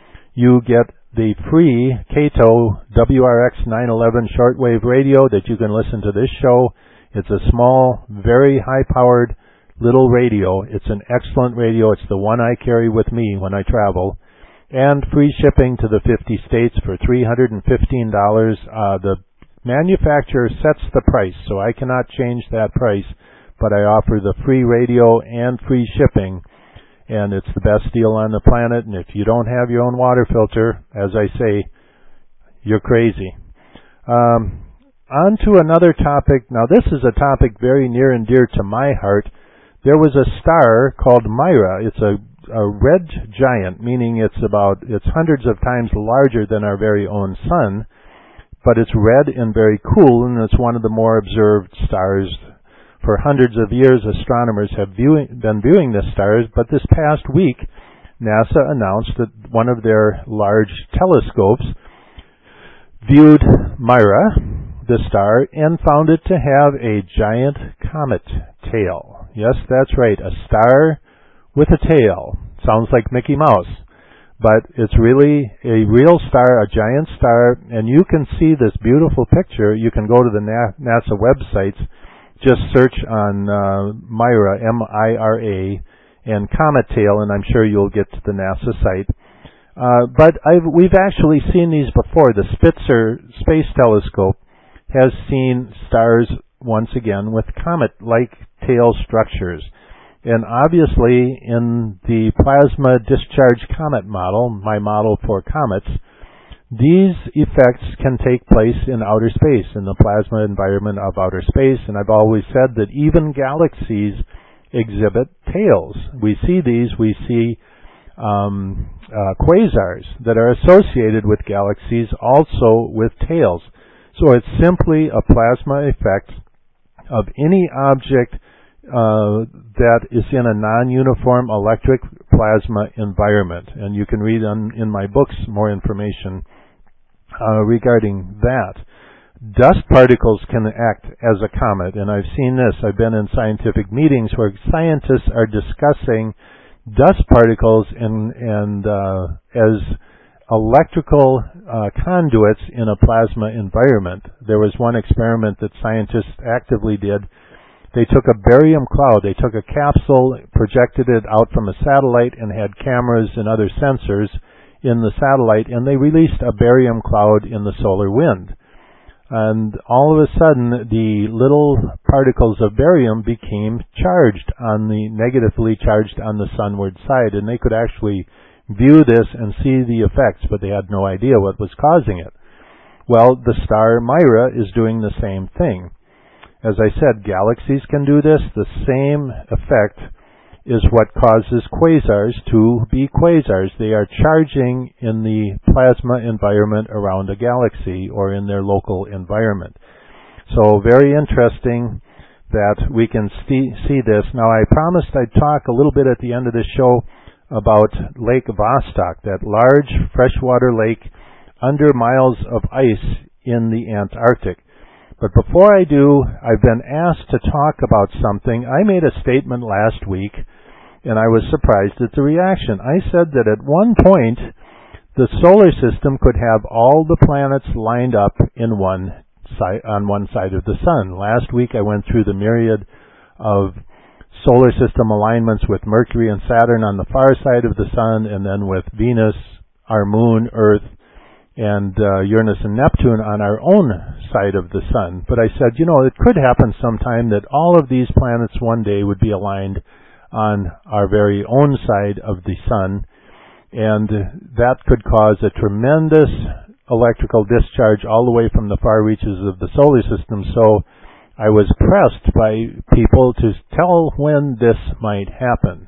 You get the free Kato W R X nine eleven shortwave radio that you can listen to this show. It's a small, very high-powered little radio. It's an excellent radio. It's the one I carry with me when I travel. And free shipping to the fifty states for three hundred fifteen dollars. Uh, the manufacturer sets the price, so I cannot change that price, but I offer the free radio and free shipping, and it's the best deal on the planet. And if you don't have your own water filter, as I say, you're crazy. Um, on to another topic. Now, this is a topic very near and dear to my heart. There was a star called Mira. It's a a red giant, meaning it's about, it's hundreds of times larger than our very own sun, but it's red and very cool, and it's one of the more observed stars. For hundreds of years, astronomers have viewing, been viewing this star, but this past week, NASA announced that one of their large telescopes viewed Mira, the star, and found it to have a giant comet tail. Yes, that's right, a star with a tail. Sounds like Mickey Mouse. But it's really a real star, a giant star, and you can see this beautiful picture. You can go to the NASA websites, just search on uh, Mira, M I R A, and comet tail, and I'm sure you'll get to the NASA site. Uh, but I've, we've actually seen these before. The Spitzer Space Telescope has seen stars once again with comet-like tail structures. And obviously, in the plasma discharge comet model, my model for comets, these effects can take place in outer space, in the plasma environment of outer space. And I've always said that even galaxies exhibit tails. We see these, we see um, uh, quasars that are associated with galaxies also with tails. So it's simply a plasma effect of any object uh, that is in a non-uniform electric plasma environment. And you can read on, in my books more information uh, regarding that. Dust particles can act as a comet, and I've seen this. I've been in scientific meetings where scientists are discussing dust particles and, and uh, as electrical uh, conduits in a plasma environment. There was one experiment that scientists actively did. They took a barium cloud, they took a capsule, projected it out from a satellite, and had cameras and other sensors in the satellite, and they released a barium cloud in the solar wind. And all of a sudden, the little particles of barium became charged on the, negatively charged on the sunward side, and they could actually view this and see the effects, but they had no idea what was causing it. Well, the star Mira is doing the same thing. As I said, galaxies can do this. The same effect is what causes quasars to be quasars. They are charging in the plasma environment around a galaxy or in their local environment. So very interesting that we can see, see this. Now, I promised I'd talk a little bit at the end of the show about Lake Vostok, that large freshwater lake under miles of ice in the Antarctic. But before I do, I've been asked to talk about something. I made a statement last week, and I was surprised at the reaction. I said that at one point, the solar system could have all the planets lined up in one side, on one side of the sun. Last week, I went through the myriad of solar system alignments with Mercury and Saturn on the far side of the sun, and then with Venus, our moon, Earth, and uh, Uranus and Neptune on our own side of the sun. But I said, you know, it could happen sometime that all of these planets one day would be aligned on our very own side of the sun, and that could cause a tremendous electrical discharge all the way from the far reaches of the solar system. So I was pressed by people to tell when this might happen.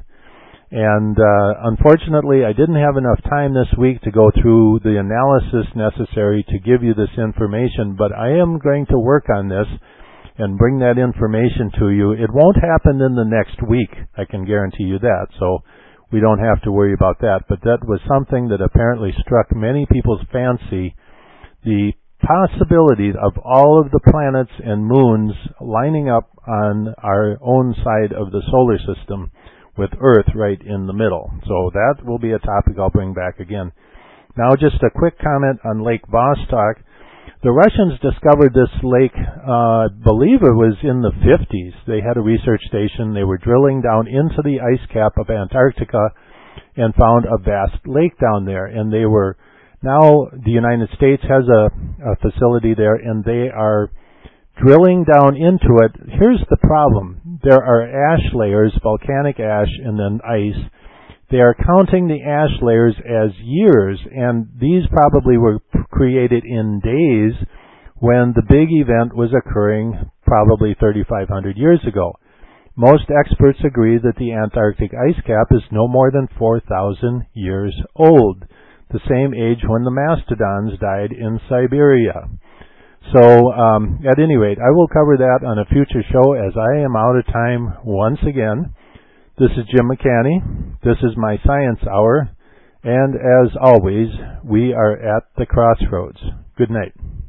And uh, unfortunately, I didn't have enough time this week to go through the analysis necessary to give you this information, but I am going to work on this and bring that information to you. It won't happen in the next week, I can guarantee you that, so we don't have to worry about that. But that was something that apparently struck many people's fancy, the possibility of all of the planets and moons lining up on our own side of the solar system, with Earth right in the middle. So that will be a topic I'll bring back again. Now just a quick comment on Lake Vostok. The Russians discovered this lake, uh, I believe it was in the fifties. They had a research station. They were drilling down into the ice cap of Antarctica and found a vast lake down there. And they were, now the United States has a, a facility there, and they are drilling down into it. Here's the problem. There are ash layers, volcanic ash, and then ice. They are counting the ash layers as years, and these probably were created in days when the big event was occurring probably thirty-five hundred years ago. Most experts agree that the Antarctic ice cap is no more than four thousand years old, the same age when the mastodons died in Siberia. So, um, at any rate, I will cover that on a future show as I am out of time once again. This is Jim McCanny. This is my Science Hour. And as always, we are at the crossroads. Good night.